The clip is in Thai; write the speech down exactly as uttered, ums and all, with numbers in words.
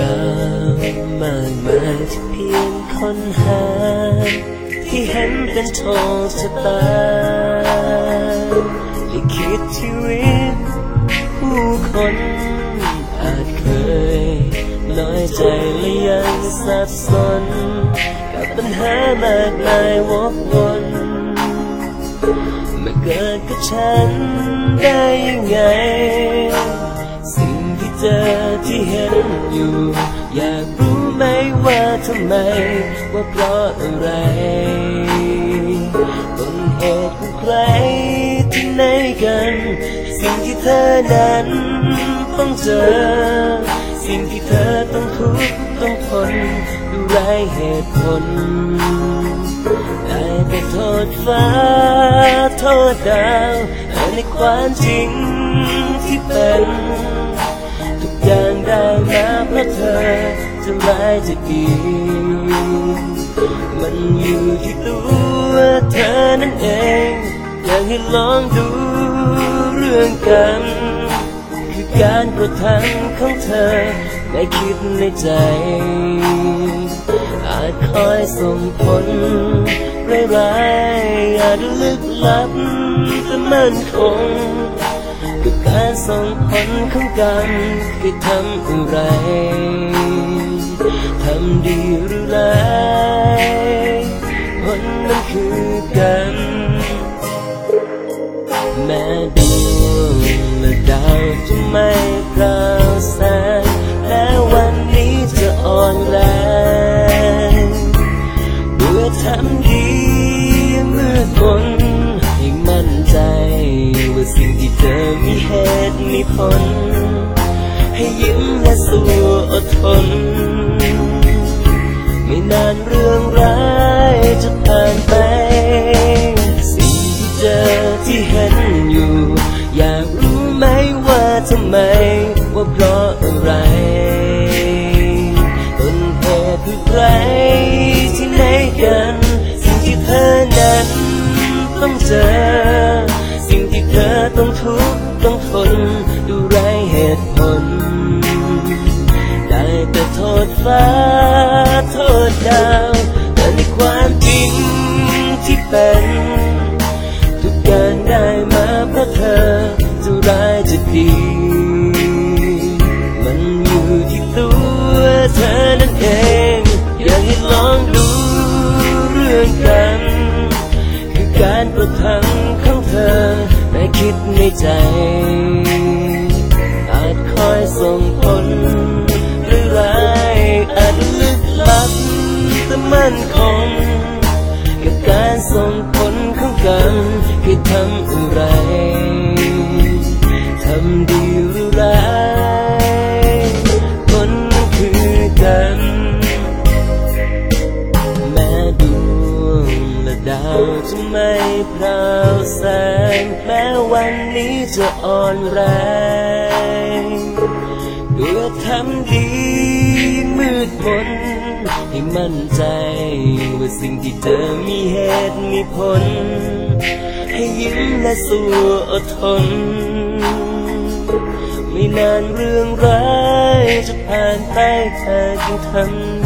าวมากมายที่เพียงค้นหาที่เห็นเป็นโชคชะตาลิขิตชีวิตผู้คนอาจเคยน้อยใจและยังสับสนกับปัญหามากมายวกวนมาเกิดกับฉันได้ยังไงสิ่งที่เจอที่เห็นอยู่อยากรู้ไหมว่าทำไมว่าเพราะอะไรต้นเหตุของใครที่ไหนกันสิ่งที่เธอนั้นต้องเจอสิ่งที่เธอต้องทุกข์ต้องทนดูไร้เหตุผลได้แต่โทษฟ้าโทษดาวในความจริงที่เป็นทุกอย่างได้มาเพราะเธอจะร้ายจะดีมันอยู่ที่ตัวเธอนั่นเองอยากให้ลองดูเรื่องกันคือการกระทำของเธอไม่คิดในใจอาจคอยส่งผลร้ายๆอาจลึกลับแต่มั่นคงกับการส่งผลของกันคือทำอะไรทำดีหรือร้ายผลนั้นคือกันแม้ดวงและดาวจะไม่ปราศแสงและวันนี้จะอ่อนแรงเมื่อทำดีมืดมนให้มั่นใจว่าสิ่งที่เธอมีเหตุมีผลให้ยิ้มและสู้อดทนไม่นานเรื่องร้ายจะผ่านไปสิ่งที่เจอที่เห็นอยู่อยากรู้ไหมว่าทำไมว่าเพราะอะไรต้นเหตุคือใครที่ไหนกันสิ่งที่เธอนั้นต้องเจอสิ่งที่เธอต้องทุกข์ต้องทนดูไร้เหตุผลได้แต่โทษฟ้าโทษดาวแต่ในความจริงที่เป็นทุกอย่างได้มาเพราะเธอจะร้ายจะดีมันอยู่ที่ตัวเธอนั่นเองอยากให้ลองดูเรื่องกันคือการกระทำของเธอไม่คิดในใจอาจคอยส่งผลหรือร้ายอาจลึกลับแต่มั่นคงกับการส่งผลของกันคือทำอะไรทำดีหรือร้ายผลนั้นคือกันแม้ดวงและดาวจะไม่พราวแสงแม้วันนี้จะอ่อนแรงเพื่อทำดีมืดมนให้มั่นใจว่าสิ่งที่เธอมีเหตุมีผลให้ยิ้มและสู้อดทนไม่นานเรื่องร้ายจะผ่านไปแค่เพียงทำ